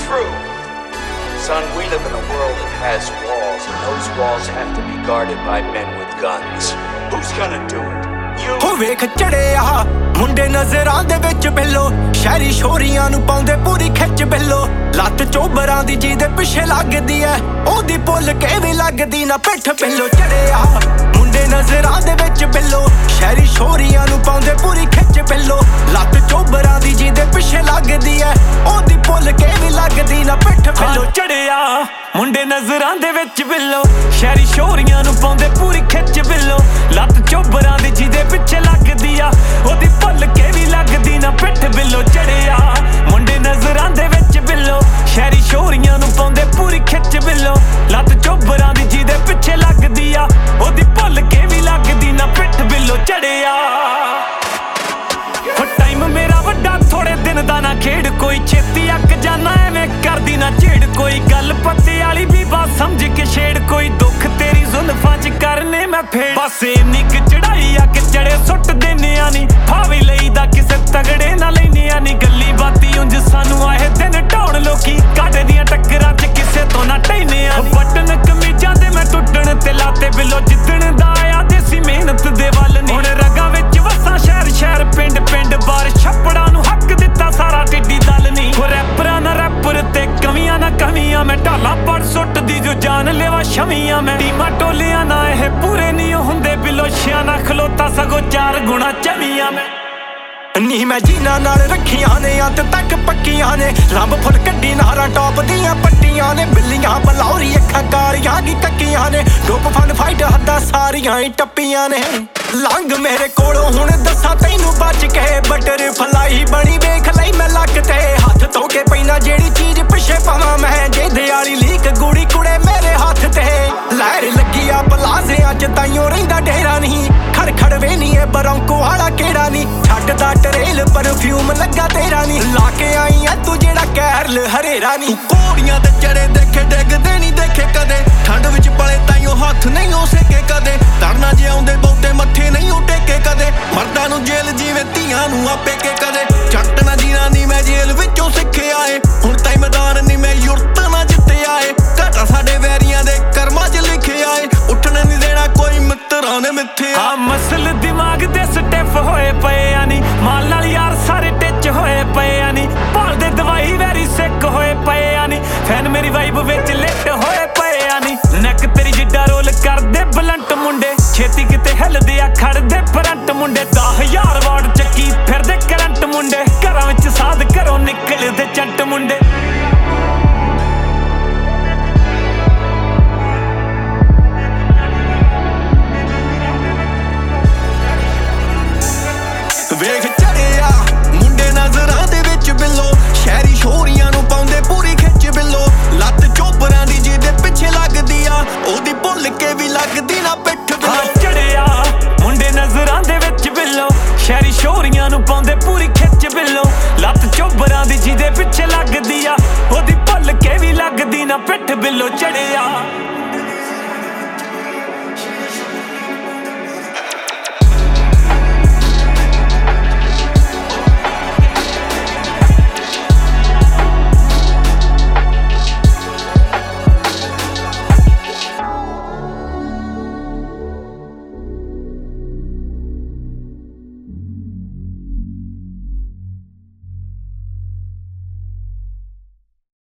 true. Son, we live in a world that has walls, and those walls have to be guarded by men with guns. Who's gonna do it? You? ਹੋ ਵੇਖ ਚੜਿਆ ਮੁੰਡੇ ਨਜ਼ਰਾਂ ਦੇ ਵਿੱਚ ਬਿੱਲੋ, ਸ਼ਹਿਰੀ ਸ਼ੋਰੀਆਂ ਨੂੰ ਪਾਉਂਦੇ ਪੂਰੀ ਖਿੱਚ ਬਿੱਲੋ। ਲੱਤ ਚੋਬਰਾਂ ਦੀ ਜਿਹਦੇ ਪਿੱਛੇ ਲੱਗਦੀ ਐ, ਉਹਦੀ ਭੁੱਲ ਕੇ ਵੀ ਲੱਗਦੀ ਨਾ ਪਿੱਠ ਬਿੱਲੋ। ਚੜਿਆ ਮੁੰਡੇ ਨਜ਼ਰਾਂ ਦੇ ਵਿੱਚ ਬਿੱਲੋ, ਸ਼ਹਿਰੀ ਸ਼ੋਰੀਆਂ ਨੂੰ ਪਾਉਂਦੇ ਪੂਰੀ ਖਿੱਚ ਬਿੱਲੋ। ਲੱਤ ਚੋਬਰਾਂ ਦੀ ਜਿਹਦੇ ਪਿੱਛੇ ਲੱਗਦੀ ਐ, ਉਹਦੀ ਭੁੱਲ ਕੇ ਵੀ ਲੱਗਦੀ ਨਾ ਪਿੱਠ ਬਿੱਲੋ। ਚੜਿਆ ਮੁੰਡੇ ਨਜ਼ਰਾਂ ਦੇ ਵਿੱਚ ਬਿੱਲੋ, ਸ਼ਹਿਰੀ ਸ਼ੋਰੀਆਂ ਨੂੰ ਪਾਉਂਦੇ ਪੂਰੀ ਖਿੱਚ ਬਿੱਲੋ। ਲੱਤ ਚੋਬਰਾਂ ਦੀ ਜਿਹਦੇ ਪਿੱਛੇ ਲੱਗਦੀ ਆ, ਉਹਦੀ ਭੁੱਲ ਕੇ ਵੀ ਲੱਗਦੀ ਨਾ ਪਿੱਠ ਬਿੱਲੋ। ਚੜਿਆ ਮੁੰਡੇ ਨਜ਼ਰਾਂ ਦੇ ਵਿੱਚ ਬਿੱਲੋ, ਸ਼ਹਿਰੀ ਸ਼ੋਰੀਆਂ ਨੂੰ ਪਾਉਂਦੇ ਪੂਰੀ ਖਿੱਚ ਬਿੱਲੋ। ਲੱਤ ਚੋਬਰਾਂ ਦੀ ਜਿਹਦੇ ਪਿੱਛੇ ਲੱਗਦੀ ਆ, ਉਹਦੀ ਭੁੱਲ ਕੇ ਵੀ ਲੱਗਦੀ ਨਾ ਪਿੱਠ ਬਿੱਲੋ। ਚੜਿਆ ਟਾਈਮ ਮੇਰਾ ਵੱਡਾ ਥੋੜੇ ਦਿਨ ਦਾ ਨਾ ਖੇਡ, ਕੋਈ ਛੇਤੀ ਅੱਕ ਜਾਣਾ ਐਵੇਂ ਕਰਦੀ ਨਾ ਝੇੜ। ਕੋਈ ਗੱਲ ਪੱਤੇ ਵਾਲੀ ਵੀ ਬਾਤ ਸਮਝ ਕੇ ਛੇੜ, ਕੋਈ ਦੁੱਖ ਤੇਰੀ ਜ਼ੁਲਫਾਂ ਚ ਕਰਨੇ ਮੈਂ ਫੇੜ। ਬਸ ਇੰਨੀ ਕੁ ਚੜਾਈ ਆ ਕਿ ਚੜੇ ਸੁੱਟ ਦੇਨਿਆ ਨੀ, ਫਾਵੀ ਲਈਦਾ ਕਿਸੇ ਤਗੜੇ ਨਾ ਲੈਨਿਆ ਨੀ। ਗੱਲੀ ਬਾਤੀ ਉਂਝ ਸਾਨੂੰ ਆਏ ਦਿਨ ਢਾਉਣ ਲੋਕੀ, ਕਾਟੇ ਦੀਆਂ ਟੱਕਰਾਂ ਚ ਕਿਸੇ ਤੋਂ ਨਾ ਟੈਨਿਆ ਨੀ। ਬਟਨ ਕਮੀਜ਼ਾਂ ਦੇ ਮੈਂ ਟੁੱਟਣ ਤੇ ਲਾਤੇ ਬਿੱਲੋ, ਜਿੱਦਣ ਦਾ ਆਇਆ ਦੇਸੀ ਮਿਹਨਤ ਦੇ ਵੱਲ ਨੀ। ਹੁਣ ਰਗਾਂ ਵਿੱਚ ਵਸਾਂ ਸ਼ਹਿਰ ਸ਼ਹਿਰ ਪਿੰਡ ਪਿੰਡ, ਬਾਰ ਛੱਪੜਾਂ ਨੂੰ ਹੱਕ ਦਿੱਤਾ ਸਾਰਾ ਟਿੱਡੀ ਦਲ ਨੀ। ਹੋ ਰੈਪਰਾਂ ਨਾ ਰੈਪਰ ਤੇ ਕਮੀਆਂ ਨਾ ਕਮੀਆਂ, ਮੈਂ ਢਾਲਾ ਪੜ ਸੁੱਟਦੀ ਜੋ ਜਾਨ ਲੈਵਾ ਛਵੀਆਂ। ਮੈਂ ਟੀਮਾਂ ਟੋਲਿਆਂ ਨਾ ਇਹ ਪੂਰੇ ਨਹੀਂ ਹੁੰਦੇ ਬਿੱਲੋ, ਛਿਆਂ ਨਾ ਖਲੋਤਾ ਸਗੋਂ 4 ਗੁਣਾ ਚਵੀਆਂ। ਮੈਂ ਨੀ ਮੈਂ ਜੀਨਾਂ ਨਾਲ ਰੱਖੀਆਂ ਨੇ, ਅੰਤ ਤੱਕ ਪੱਕੀਆਂ ਨੇ। ਰੱਬ ਫੁੱਲ ਕੱਢੀ ਨਾਰਾਂ ਟੌਪ ਦੀਆਂ ਪੱਟੀਆਂ ਨੇ। ਬਿੱਲੀਆਂ ਬਲੌਰੀ ਅੱਖਾਂ ਕਾਰੀਆਂ ਕੀ ਕੱਕੀਆਂ ਨੇ, ਡੋਪ ਫਨ ਫਾਈਟ ਹੱਦਾਂ ਸਾਰੀਆਂ ਹੀ ਟੱਪੀਆਂ ਨੇ। ਲੰਘ ਮੇਰੇ ਕੋਲੋਂ ਹੁਣ ਦੱਸਾਂ ਤੈਨੂੰ ਬਚ ਕੇ, ਬਟਰ ਫਲਾਈ ਬਣੀ ਵੇਖ ਲਈ ਮੈਂ ਲੱਕ ਤੇ। ਹੱਥ ਧੋ ਕੇ ਪੈਣਾ ਜਿਹੜੀ ਚੀਜ਼ ਪਿੱਛੇ ਪਾਵਾਂ ਮੈਂ, ਜੇ ਦਿਆਲੀ ਲੀਕ ਗੂੜੀ ਕੁੜੇ ਮੇਰੇ ਹੱਥ ਤੇ। ਲਹਿਰ ਲੱਗੀ ਆ ਪਲਾਜ਼ਿਆਂ ਚ ਤਾਈਓ ਰਹਿੰਦਾ ਡੇਰਾ ਨਹੀਂ, ਖੜ ਖੜ ਵੇ ਨੀ ਇਹ ਬਰੌਂਕੋ ਵਾਲਾ ਕਿਹੜਾ ਨੀ। ਛੱਡਦਾ ਟਰੇਲ ਪਰਫਿਊਮ ਲੱਗਾ ਤੇਰਾ ਨੀ, ਲਾ ਕੇ ਆਈ ਐ ਤੂੰ ਜਿਹੜਾ ਕੈਰਲ ਹਰੇਰਾ ਨੀ। ਘੋੜੀਆਂ ਤੇ ਚੜੇ ਦੇਖੇ ਡਿੱਗਦੇ ਨੀ ਦੇਖੇ ਕਦੇ, ਠੰਡ ਵਿੱਚ ਪਲੇ ਤਾਈਓ ਹੱਥ ਨਹੀਂ ਹੋ ਸਕੇ ਕਦੇ। ਤਰਨਾ ਜੇ ਆਉਂਦੇ ਬਹੁਤੇ ਮੱਥੇ ਨਹੀਂ ਟੇਕੇ ਕਦੇ, ਮਰਦਾਂ ਨੂੰ ਜੇਲ੍ਹ ਜਿਵੇਂ ਧੀਆਂ ਨੂੰ ਆਪੇ ਕੇ ਕਦੇ। ਜੱਟ ਨਾ ਜੀਣਾ ਨੀ ਮੈਂ ਜੇਲ੍ਹ ਵਿੱਚੋਂ ਸਿੱਖਿਆ ਏ, ਹੁਣ ਤਾਈ ਮੈਦਾਨ ਨੀ ਮੈਂ ਯੁਰਤ ਨਾ ਜਿੱਤਿਆ ਏ। ਘਾਟਾ ਸਾਡੇ ਵੈਰੀਆਂ ਦੇ ਕਰਮਾਂ 'ਚ ਲਿਖਿਆ ਏ, ਉੱਠਣ ਨੀ ਦੇਣਾ ਕੋਈ ਮਿੱਤਰਾਂ ਨੇ ਮਿੱਥਿਆ। ਹਾਂ ਮਸਲ ਦਿਮਾਗ ਦੇ ਸਟੈਫ ਹੋਏ ਪਏ ਆ ਨੀ, ਮਾਲ ਨਾਲ ਯਾਰ ਸਾਰੇ ਟਿੱਚ ਹੋਏ ਪਏ ਆ ਨੀ। ਭਾਲਦੇ ਦਵਾਈ ਵੈਰੀ ਸਿੱਕ ਹੋਏ ਪਏ ਆ ਨੀ, ਫੈਨ ਮੇਰੀ ਵਾਈਬ ਵਿੱਚ ਲਿਟ ਹੋਏ ਪਏ ਆ ਨੀ। ਨੈਕ ਤੇਰੀ ਜਿੱਡਾ ਰੋਲ ਕਰਦੇ ਬਲੰਟ ਮੁੰਡੇ, ਛੇਤੀ ਕਿਤੇ ਹਿੱਲਦੇ ਆ ਖੜਦੇ ਫਰੰਟ ਮੁੰਡੇ। 10,000 ਵਾਟ ਚੱਕੀ ਫਿਰਦੇ ਕਰੰਟ ਮੁੰਡੇ, ਘਰਾਂ ਵਿੱਚ ਸਾਧ ਘਰੋਂ ਨਿਕਲਦੇ ਚੰਟ ਮੁੰਡੇ। ਵੇਖ ਚੜਿਆ ਮੁੰਡੇ ਨਜ਼ਰਾਂ ਦੇ ਵਿੱਚ ਬਿੱਲੋ, ਸ਼ਹਿਰੀ ਸ਼ੋਰੀਆਂ ਨੂੰ ਪਾਉਂਦੇ ਪੂਰੀ ਖਿੱਚ ਬਿੱਲੋ। ਲੱਤ ਚੋਬਰਾਂ ਦੀ ਜਿਹਦੇ ਪਿੱਛੇ ਲੱਗਦੀ ਆ, ਉਹਦੀ ਭੁੱਲ ਕੇ ਵੀ ਲੱਗਦੀ ਨਾ ਪਿੱਠ ਬਿੱਲੋ। ਚੜਿਆ ਮੁੰਡੇ ਨਜ਼ਰਾਂ ਦੇ ਵਿੱਚ ਬਿੱਲੋ, ਸ਼ਹਿਰੀ ਸ਼ੋਰੀਆਂ ਨੂੰ ਪਾਉਂਦੇ ਪੂਰੀ ਖਿੱਚ ਬਿੱਲੋ। ਲੱਤ ਚੋਬਰਾਂ ਦੀ ਜਿਹਦੇ ਪਿੱਛੇ ਲੱਗਦੀ ਆ, ਉਹਦੀ ਭੁੱਲ ਕੇ ਵੀ ਲੱਗਦੀ ਨਾ ਪਿੱਠ ਬਿੱਲੋ। ਚੜਿਆ